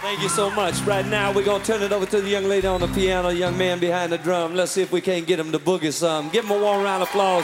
Thank you so much. Right now, we're going to turn it over to the young lady on the piano, young man behind the drum. Let's see if we can't get him to boogie some. Give him a warm round of applause.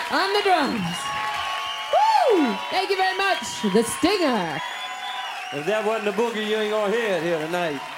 on the drums. Woo! Thank you very much, The Stinger. If that wasn't the boogie, you ain't gonna hear it here tonight.